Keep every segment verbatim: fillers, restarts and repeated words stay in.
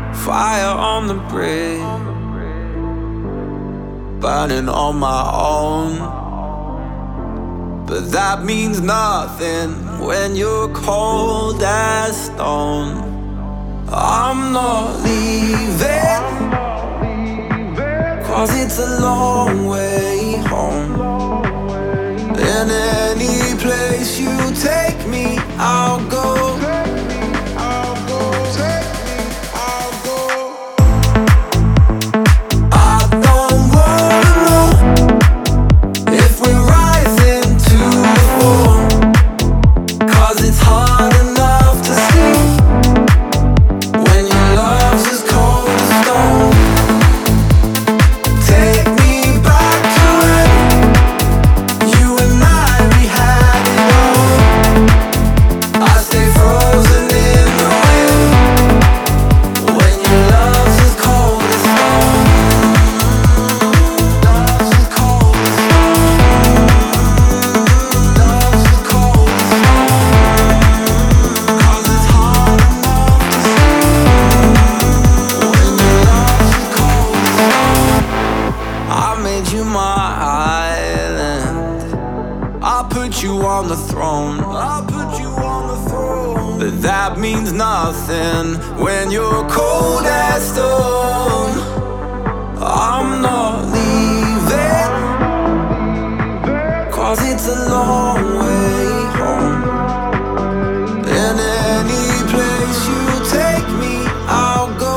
Fire on the bridge, burning on my own. But that means nothing when you're cold as stone. I'm not leaving, 'cause it's a long way home. In any place you take me, I'll go. You my island, I'll put you on the throne. I'll put you on the throne. But that means nothing when you're cold as stone. I'm not leaving, 'cause it's a long way home. In any place you take me, I'll go.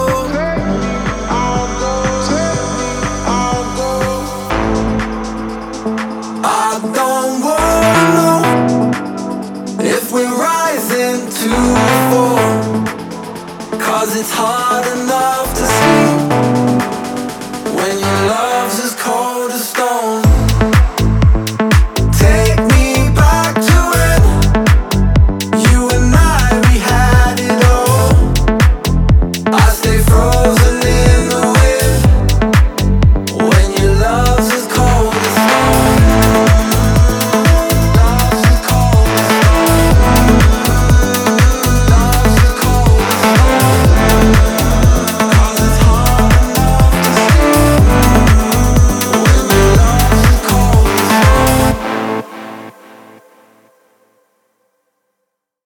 I don't wanna know if we're rising to fall, 'cause it's hard enough to sleep when you love